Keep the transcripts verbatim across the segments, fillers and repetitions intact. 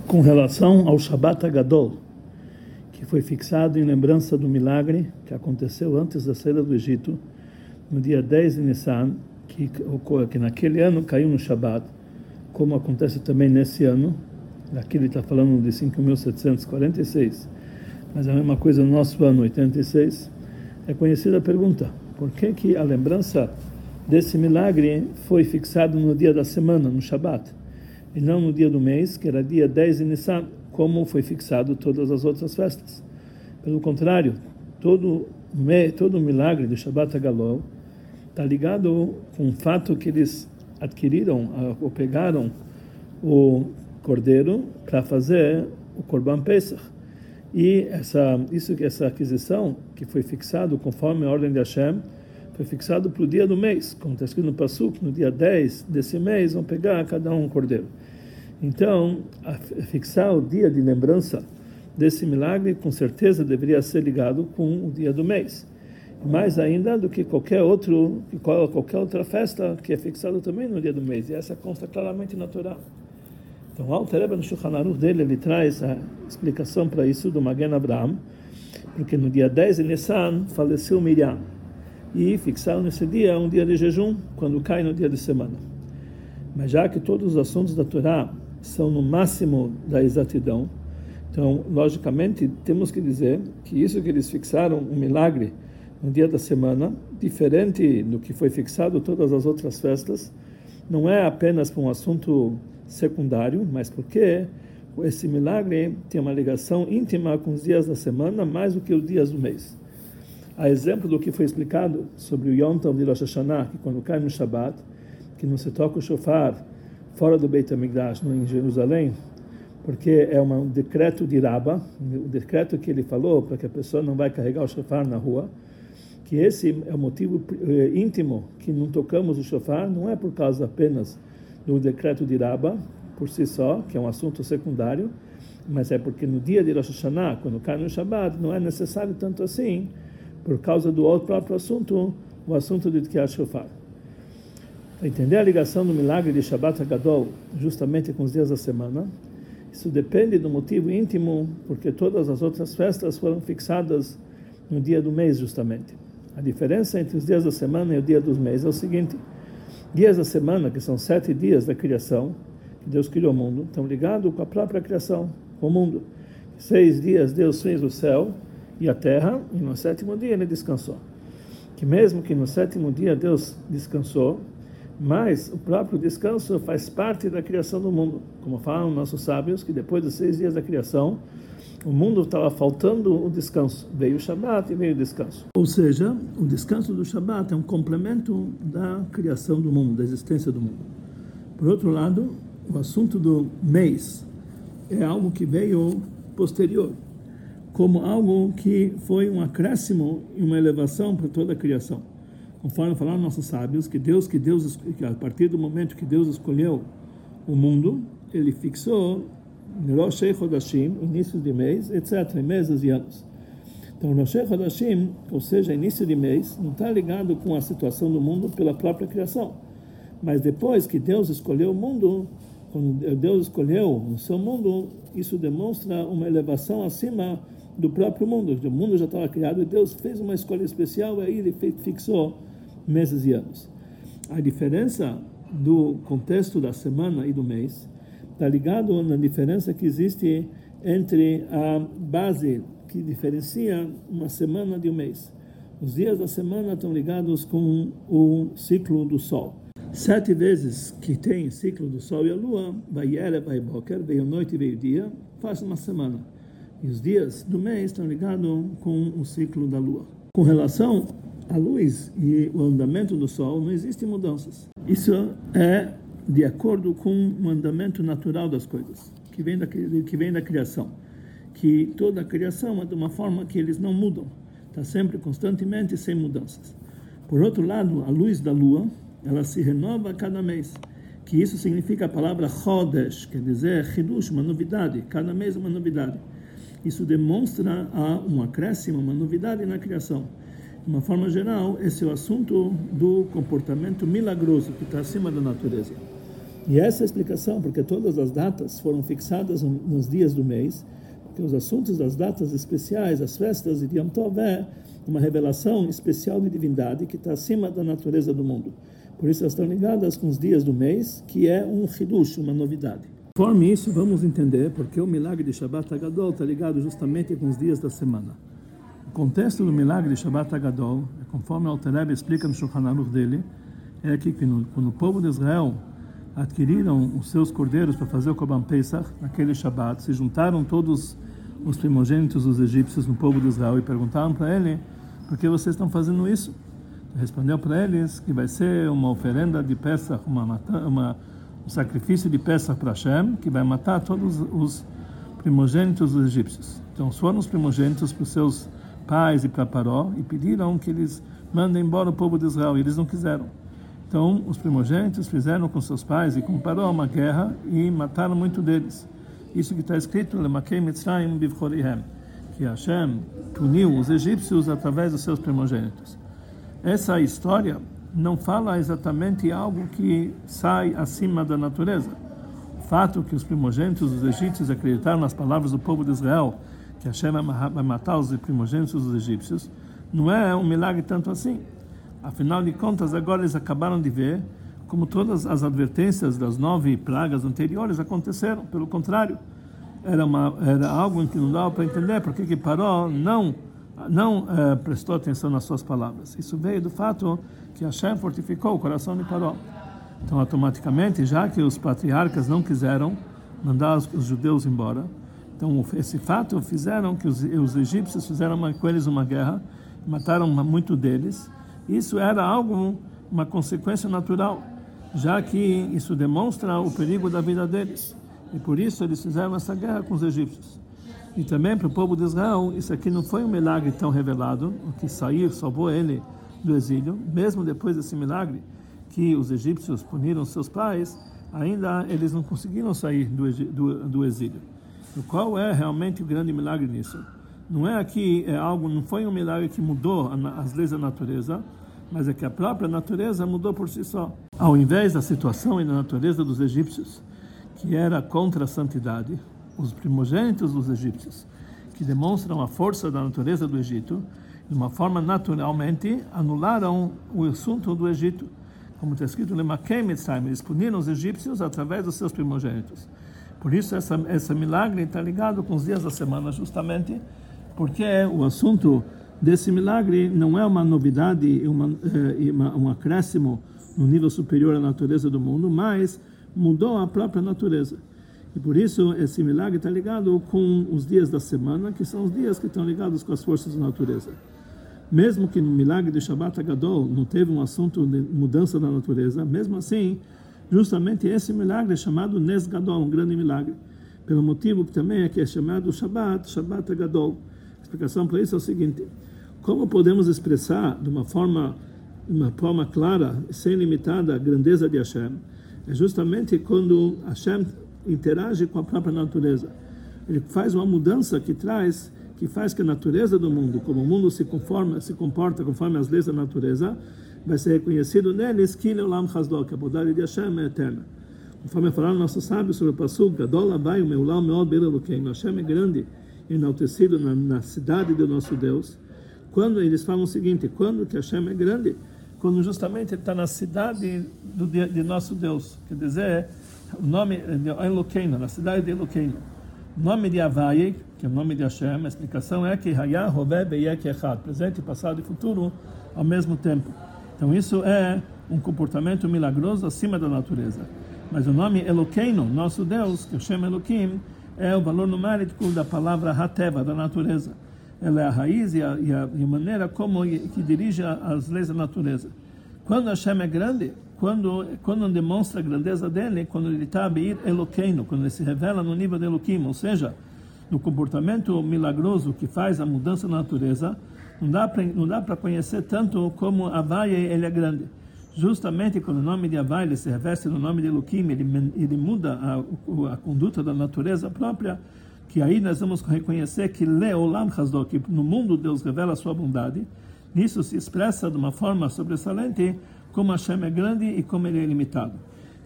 com relação ao Shabbat Agadol, que foi fixado em lembrança do milagre que aconteceu antes da saída do Egito, no dia dez de Nissan, que, que naquele ano caiu no Shabbat, como acontece também nesse ano. Aqui ele está falando de cinco mil setecentos e quarenta e seis, mas é a mesma coisa no nosso ano, oitenta e seis. É conhecida a pergunta: por que que a lembrança desse milagre foi fixado no dia da semana, no Shabbat, e não no dia do mês, que era dia dez de Nissan, como foi fixado todas as outras festas? Pelo contrário, todo todo o milagre do Shabbat Agadol está ligado com o fato que eles adquiriram ou pegaram o cordeiro para fazer o Korban Pesach. E essa isso essa aquisição que foi fixado conforme a ordem de Hashem foi fixado para o dia do mês, como está escrito no Pasuk, no dia dez desse mês vão pegar cada um um cordeiro. Então, a fixar o dia de lembrança desse milagre, com certeza deveria ser ligado com o dia do mês, mais ainda do que qualquer outro, qualquer outra festa que é fixada também no dia do mês, e essa consta claramente na Torá. Então, o Alter Rebbe no Shulchan Aruch dele, ele traz a explicação para isso do Magen Avraham, porque no dia dez de Nissan faleceu Miriam, e fixaram nesse dia um dia de jejum, quando cai no dia de semana. Mas já que todos os assuntos da Torá são no máximo da exatidão, então, logicamente, temos que dizer que isso que eles fixaram, um milagre no dia da semana, diferente do que foi fixado todas as outras festas, não é apenas por um assunto secundário, mas porque esse milagre tem uma ligação íntima com os dias da semana, mais do que os dias do mês. A exemplo do que foi explicado sobre o Yom Tov de Rosh Hashanah, que quando cai no Shabbat, que não se toca o shofar fora do Beit HaMikdash, em Jerusalém, porque é um decreto de Rabba, o decreto que ele falou para que a pessoa não vai carregar o shofar na rua, que esse é o motivo íntimo que não tocamos o shofar, não é por causa apenas do decreto de Rabba, por si só, que é um assunto secundário, mas é porque no dia de Rosh Hashanah, quando cai no Shabbat, não é necessário tanto assim, por causa do outro próprio assunto, o assunto de Tkiat Shofar. Para entender a ligação do milagre de Shabbat Agadol justamente com os dias da semana, isso depende do motivo íntimo, porque todas as outras festas foram fixadas no dia do mês justamente. A diferença entre os dias da semana e o dia dos meses é o seguinte: dias da semana, que são sete dias da criação, que Deus criou o mundo, estão ligados com a própria criação, com o mundo. Seis dias Deus fez o céu e a terra, e no sétimo dia ele descansou. Que mesmo que no sétimo dia Deus descansou, mas o próprio descanso faz parte da criação do mundo. Como falam nossos sábios, que depois dos seis dias da criação, o mundo estava faltando o descanso. Veio o Shabbat e veio o descanso. Ou seja, o descanso do Shabbat é um complemento da criação do mundo, da existência do mundo. Por outro lado, o assunto do mês é algo que veio posterior, como algo que foi um acréscimo e uma elevação para toda a criação. Conforme falaram nossos sábios, que Deus, que Deus, que a partir do momento que Deus escolheu o mundo, ele fixou Rosh Chodashim, início de mês, etcétera, meses e anos. Então, Rosh Chodashim, ou seja, início de mês, não está ligado com a situação do mundo pela própria criação. Mas depois que Deus escolheu o mundo, quando Deus escolheu o seu mundo, isso demonstra uma elevação acima do próprio mundo. O mundo já estava criado e Deus fez uma escolha especial, e aí ele fixou meses e anos. A diferença do contexto da semana e do mês está ligado na diferença que existe entre a base que diferencia uma semana de um mês. Os dias da semana estão ligados com o ciclo do Sol. Sete vezes que tem ciclo do Sol e a Lua, vai Erev, vai Boker, veio noite e veio dia, faz uma semana. E os dias do mês estão ligados com o ciclo da Lua. Com relação à luz e o andamento do Sol, não existem mudanças. Isso é de acordo com o andamento natural das coisas, que vem da, que vem da criação. Que toda a criação é de uma forma que eles não mudam. Está sempre, constantemente, sem mudanças. Por outro lado, a luz da Lua, ela se renova a cada mês. Que isso significa a palavra Chodesh, quer dizer Hidush, uma novidade. Cada mês uma novidade. Isso demonstra um acréscimo, uma novidade na criação. De uma forma geral, esse é o assunto do comportamento milagroso que está acima da natureza. E essa é a explicação, porque todas as datas foram fixadas nos dias do mês, porque os assuntos das datas especiais, as festas de Yom Tov, é uma revelação especial de divindade que está acima da natureza do mundo. Por isso elas estão ligadas com os dias do mês, que é um hidush, uma novidade. Conforme isso, vamos entender porque o milagre de Shabbat Hagadol está ligado justamente com os dias da semana. O contexto do milagre de Shabbat Hagadol, conforme o Alter Rebbe explica no Shulchan Aruch dele, é que quando o povo de Israel adquiriram os seus cordeiros para fazer o Korban Pesach, naquele Shabbat, se juntaram todos os primogênitos dos egípcios no povo de Israel e perguntaram para ele: por que vocês estão fazendo isso? Ele respondeu para eles que vai ser uma oferenda de Pesach, uma, uma, um sacrifício de Pesach para Hashem, que vai matar todos os primogênitos dos egípcios. Então foram os primogênitos para os seus pais e para Paró e pediram que eles mandem embora o povo de Israel, e eles não quiseram. Então os primogênitos fizeram com seus pais e com Paró uma guerra e mataram muito deles. Isso que está escrito, Lemakei Mitzrayim bivchorihem, que Hashem puniu os egípcios através dos seus primogênitos. Essa história não fala exatamente algo que sai acima da natureza. O fato que os primogênitos dos egípcios acreditaram nas palavras do povo de Israel, que Hashem vai matar os primogênitos dos egípcios, não é um milagre tanto assim. Afinal de contas, agora eles acabaram de ver como todas as advertências das nove pragas anteriores aconteceram. Pelo contrário, era, uma, era algo que não dava para entender porque que Paró não, não eh, prestou atenção nas suas palavras. Isso veio do fato que Hashem fortificou o coração de Paró. Então, automaticamente, já que os patriarcas não quiseram mandar os, os judeus embora, então esse fato fizeram que os, os egípcios fizeram uma, com eles uma guerra, mataram muito deles. Isso era algo, uma consequência natural, já que isso demonstra o perigo da vida deles. E por isso eles fizeram essa guerra com os egípcios. E também para o povo de Israel, isso aqui não foi um milagre tão revelado, o que sair salvou ele do exílio. Mesmo depois desse milagre, que os egípcios puniram seus pais, ainda eles não conseguiram sair do, do, do exílio. E qual é realmente o grande milagre nisso? Não é aqui é algo, não foi um milagre que mudou as leis da natureza, mas é que a própria natureza mudou por si só. Ao invés da situação e da natureza dos egípcios, que era contra a santidade, os primogênitos dos egípcios, que demonstram a força da natureza do Egito, de uma forma naturalmente anularam o assunto do Egito. Como está escrito, eles puniram os egípcios através dos seus primogênitos. Por isso, essa, esse milagre está ligado com os dias da semana, justamente porque o assunto desse milagre não é uma novidade, uma, uma, um acréscimo no nível superior à natureza do mundo, mas mudou a própria natureza. E por isso esse milagre está ligado com os dias da semana, que são os dias que estão ligados com as forças da natureza. Mesmo que no milagre de Shabbat Hagadol não teve um assunto de mudança da natureza, mesmo assim, justamente esse milagre é chamado Nes Gadol, um grande milagre. Pelo motivo que também é que é chamado Shabbat, Shabbat Hagadol. A explicação para isso é o seguinte: como podemos expressar de uma forma, uma forma clara, sem limitada, a grandeza de Hashem? É justamente quando Hashem interage com a própria natureza. Ele faz uma mudança que traz, que faz que a natureza do mundo, como o mundo se conforma, se comporta conforme as leis da natureza, vai ser reconhecido neles que Leolam Chazdol, que a bondade de Hashem é eterna. Conforme falaram nossos sábios sobre o Pasuk, Gadol Havai Meulam Meod Be'er Elokeinu, Hashem é grande e enaltecido na, na cidade do nosso Deus. Quando eles falam o seguinte: quando que Hashem é grande? Quando justamente ele está na cidade do, de, de nosso Deus, quer dizer, o nome de Elokeinu, na cidade de Elokeinu. O nome de Havai, que é o nome de Hashem, a explicação é que Hayah, Hoveh, Beyek, Echad, presente, passado e futuro ao mesmo tempo. Então isso é um comportamento milagroso acima da natureza. Mas o nome Elokeinu, nosso Deus, que Hashem Elokim, é o valor numérico da palavra Hateva, da natureza. Ela é a raiz e a, e a, e a maneira como que dirige as leis da natureza. Quando Hashem é grande, quando quando demonstra a grandeza dele, quando ele está a beir Elokeinu, quando ele se revela no nível de Elokim, ou seja, no comportamento milagroso que faz a mudança da natureza, não dá para não dá para conhecer tanto como Havai ele é grande. Justamente quando o nome de Havai ele se reveste no nome de Elokim, ele ele muda a, a conduta da natureza própria, que aí nós vamos reconhecer que Leolam Chazdol, que no mundo Deus revela a sua bondade. Nisso se expressa de uma forma sobressalente como Hashem é grande e como ele é ilimitado.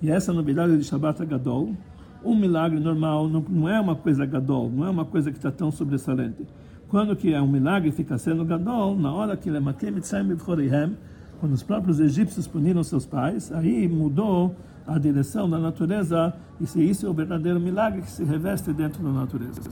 E essa novidade de Shabbat Gadol, um milagre normal não, não é uma coisa Gadol, não é uma coisa que está tão sobressalente. Quando que é um milagre fica sendo Gadol, na hora que quando os próprios egípcios puniram seus pais, aí mudou a direção da natureza, e se isso é o verdadeiro milagre que se reveste dentro da natureza.